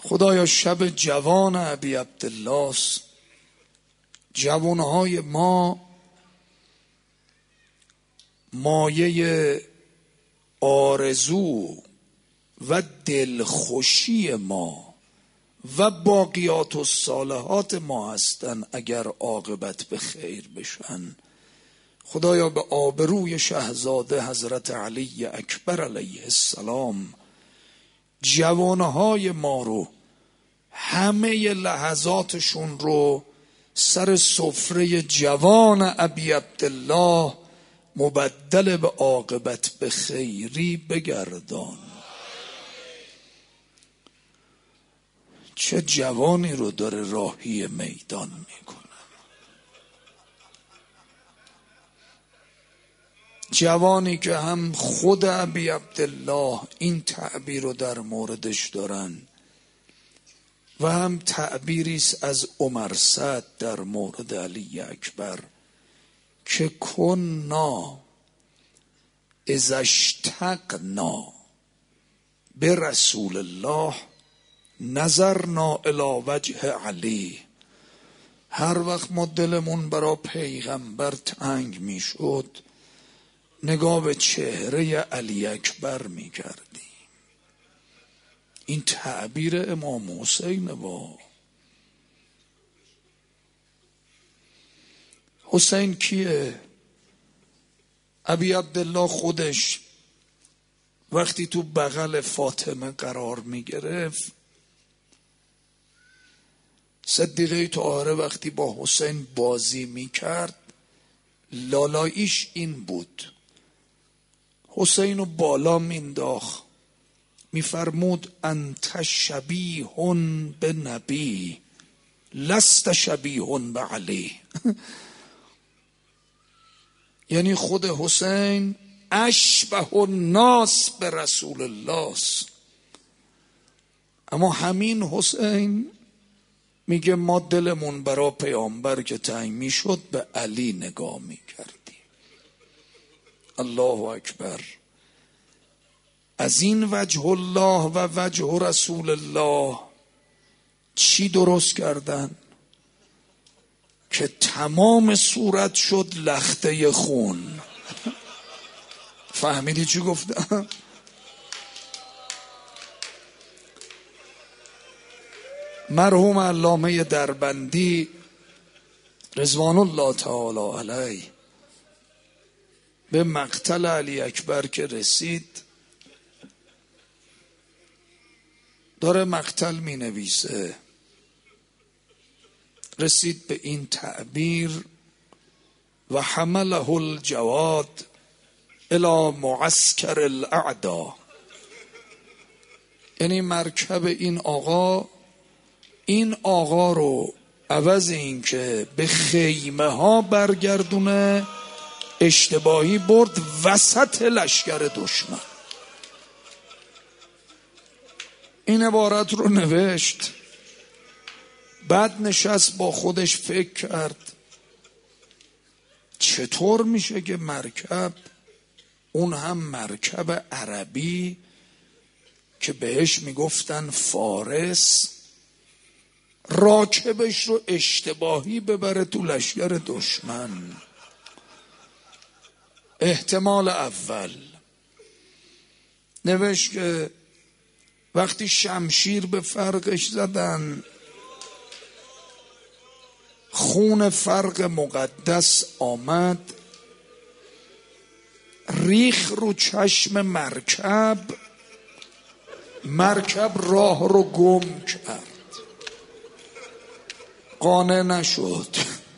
خدایا شب جوان ابی عبدالله است. جوانهای ما مایه آرزو و دلخوشی ما و باقیات الصالحات ما هستن اگر عاقبت به خیر بشن. خدایا به آبروی شهزاده حضرت علی اکبر علیه السلام جوانهای ما رو، همه لحظاتشون رو سر سفره جوان ابی عبدالله مبدل به عاقبت به خیری بگردان. چه جوانی رو داره راهی میدان میکنه، جوانی که هم خود ابی عبدالله این تعبیر رو در موردش دارن و هم تعبیری است از عمر سعد در مورد علی اکبر که کنا اذا اشتقنا به رسول الله نظرنا الی وجه علی. هر وقت ما دلمون برا پیغمبر تنگ میشد نگاه به چهره علی اکبر میکردیم. این تعبیر امام حسین با حسین کیه؟ ابی عبدالله خودش وقتی تو بغل فاطمه قرار میگرفت، صدیقه طاهره وقتی با حسین بازی میکرد لالاییش این بود، حسین رو بالا مینداخت میفرمود انت شبیه به نبی لست شبیه به علی. یعنی خود حسین اشبه الناس به رسول الله است. اما همین حسین میگه ما دلمون برا پیامبر که تنگ میشد به علی نگاه میکردیم. الله اکبر. از این وجه الله و وجه رسول الله چی درست کردن که تمام صورت شد لخته خون؟ فهمیدی چی گفتم؟ مرحوم علامه دربندی رضوان الله تعالی علیه به مقتل علی اکبر که رسید، داره مقتل می نویسه، رسید به این تعبیر و حمله الجواد الی معسکر الاعدا. یعنی مرکب این آقا رو عوض این که به خیمه ها برگردونه اشتباهی برد وسط لشکر دشمن. این عبارت رو نوشت، بعد نشست با خودش فکر کرد چطور میشه که مرکب، اون هم مرکب عربی که بهش میگفتن فارس، راکبش رو اشتباهی ببره تو لشکر دشمن؟ احتمال اول نوشت که وقتی شمشیر به فرقش زدن، خون فرق مقدس آمد ریخ رو چشم مرکب راه رو گم کرد، قانع نشد.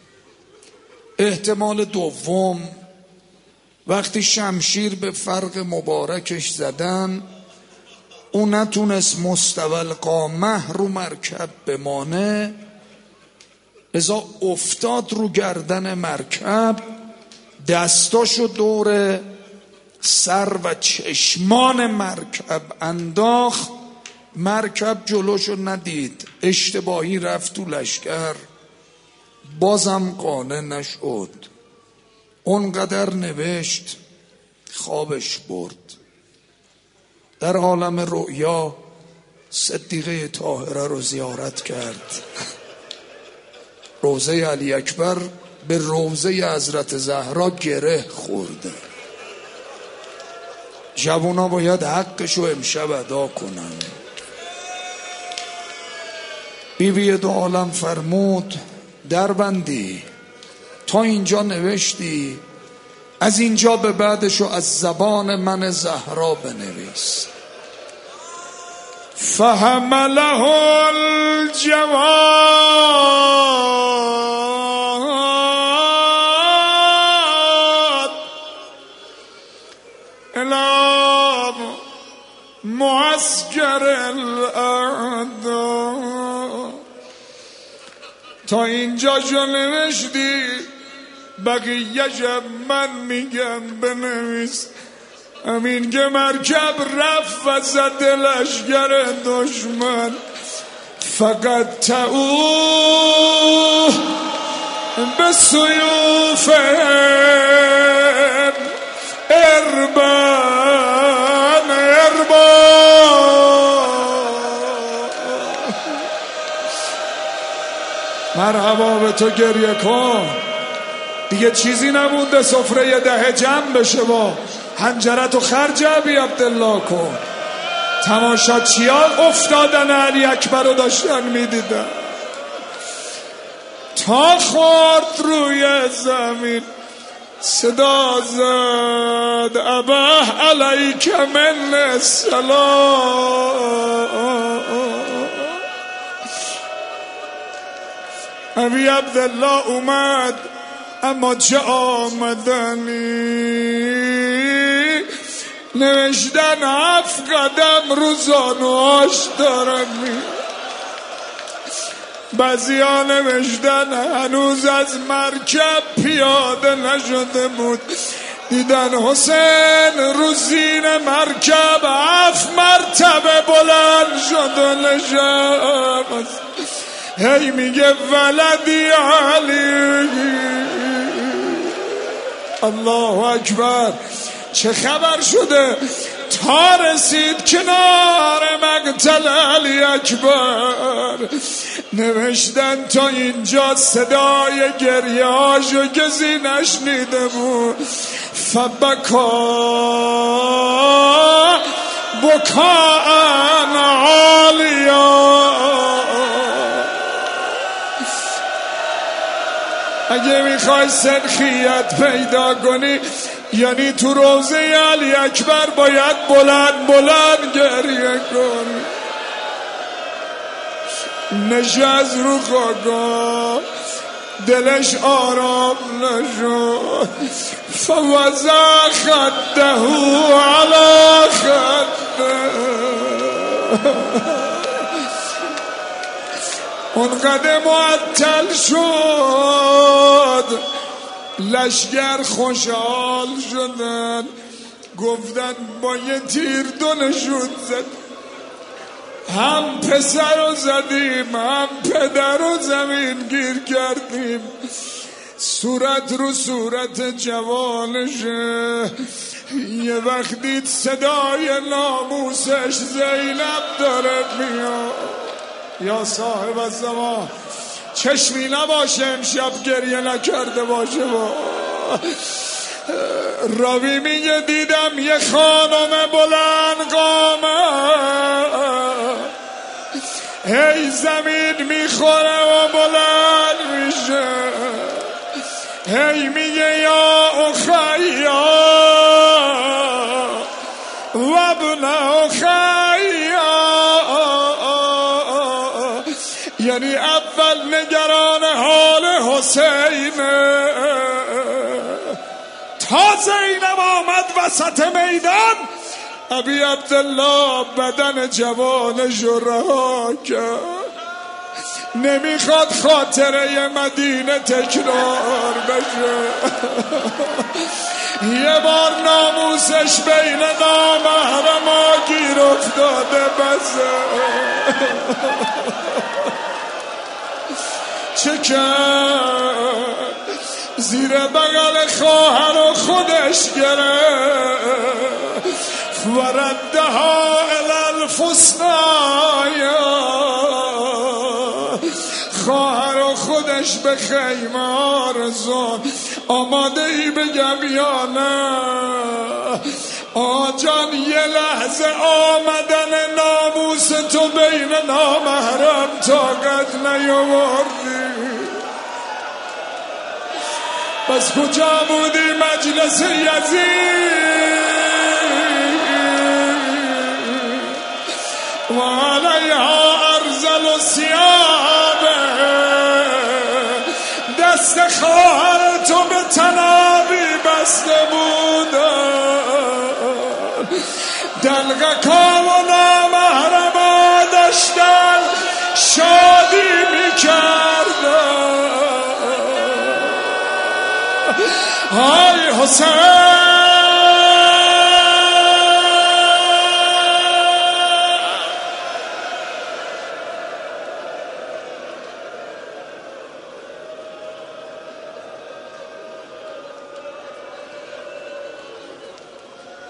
احتمال دوم وقتی شمشیر به فرق مبارکش زدن، اون نتونست مستوی القامه رو مرکب بمانه، لذا افتاد رو گردن مرکب، دستاشو دور سر و چشمان مرکب انداخت، مرکب جلوشو ندید، اشتباهی رفت تو لشکر، بازم قانع نشد. اونقدر نوشت خوابش برد. در عالم رؤیا صدیقه طاهره رو زیارت کرد. روضه علی اکبر به روضه حضرت زهرا گره خورده. جوونا باید حقشو امشب ادا کنن. بیبی دو عالم فرمود در بندی، تا اینجا نوشتی، از اینجا به بعدشو از زبان من زهرا بنویس. فحمله الجواد الى معسكر الاعداء. تا اینجا جو نوشتی، بقیه جب من میگم بنویس. امین که مرکب رفت و زد لشگر دشمن، فقط تعو به سیوف اربان مرحبا به تو گریه کن. دیگه چیزی نمونده سفره ده جمع بشه. با حنجرت و خرج ابی عبدالله کن. تماشاچیان افتادن علی اکبر رو داشتن میدیدن. تا خورد روی زمین صدا زد ابه علیک من السلام. ابی عبدالله اومد، اما چه آمدنی. نوشتن 7 قدم رو زانوهاش دارن می. بعضیا نوشتن هنوز از مرکب پیاده نشده بود. دیدن حسین رو زین مرکب 7 مرتبه بلند شد و نشست. هی میگه ولدی علی. الله اکبر. چه خبر شده؟ تا رسید کنار مقتل علی اکبر، نوشتن تا اینجا صدای گریهاشو کسی نشنیده بود. فبکا بکاء عالیا. اگه میخوای سنخیت پیدا کنی، یعنی تو روضه علی اکبر باید بلند بلند گریه کنی. نشست رو خاکا، دلش آرام نشد. فوضع خده علی خده. اونقدر معطل شد، لشگر خوشحال شدن. گفتن با یه تیر دونشون زد. هم پسر رو زدیم، هم پدر رو زمین گیر کردیم. صورت رو صورت جوانشه. یه وقت دید صدای ناموسش زینب داره میاد. یا صاحب الزمان، چشمی نباشه امشب گریه نکرده باشه. با راوی میگه دیدم یه خانم بلند قامه، هی زمین میخوره و بلند میشه. هی میگه یا اخیا و ابن اخیا. یعنی اول نگران حال حسین. تا زینب آمد وسط میدان، ابی عبدالله بدن جوانش رها کرد. نمیخواد خاطره مدینه تکرار بشه. یه بار ناموسش بین نامحرما گیر افتاده بسه. چه کرد؟ زیر بغل خواهر و خودش گرفت. وردها الی الفسنایا، خواهر و خودش به خیمه آرزون. آماده ای بگم یا نه؟ آجان یه لحظه آمدن ناموس تو بین نامحرم طاقت نیاوردی. بس کجا بودی مجلس یزید و علیها ارذل و ثیابه؟ دست خواهر تو به تنابی بسته بودن، دلقکا و نامحرما داشتن شادی میکردن. های حسین